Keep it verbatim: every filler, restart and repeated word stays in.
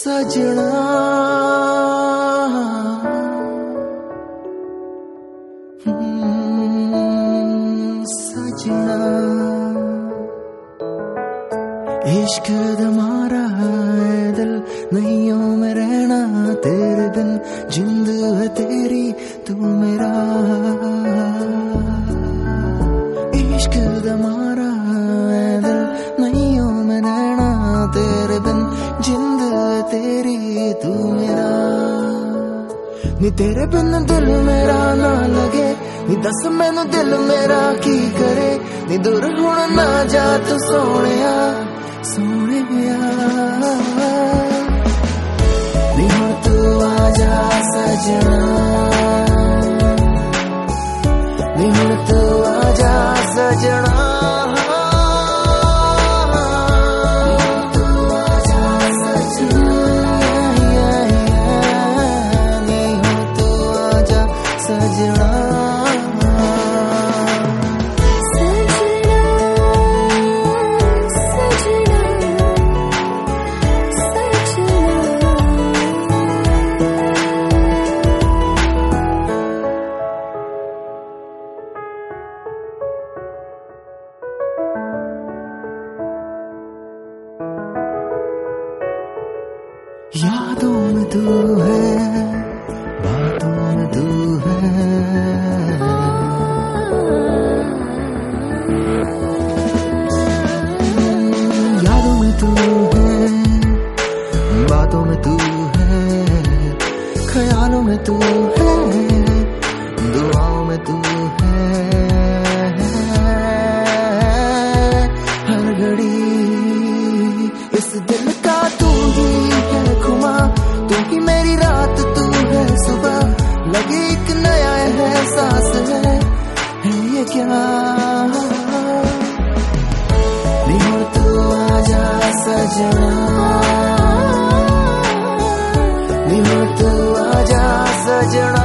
सजना सजना इश्क दमारा है दिल नैयों में रहना तेरे बिन जिंद है तेरी तू मेरा इश्क दमारा है दिल नैयों में रहना तेरे बिन जिंद है तेरी तू मेरा नी तेरे बिन दिल मेरा ना लगे नी दस मैनू दिल मेरा की करे नी दूर होना ना जा तू सोनिया सोनिया नी हो तू आजा सजना नी हो तू आजा सजना सजना यादों में तू है बातों में तू है यादों में तू है बातों में तू है ख्यालों में तू है दुआओं में तू है हर घड़ी इस दिल का तू ही है खुमा तू ही मेरी रात तू है सुबह लगे एक नया एहसास है है ये क्या नी हो तू आजा सजना नी हो तू आजा सजना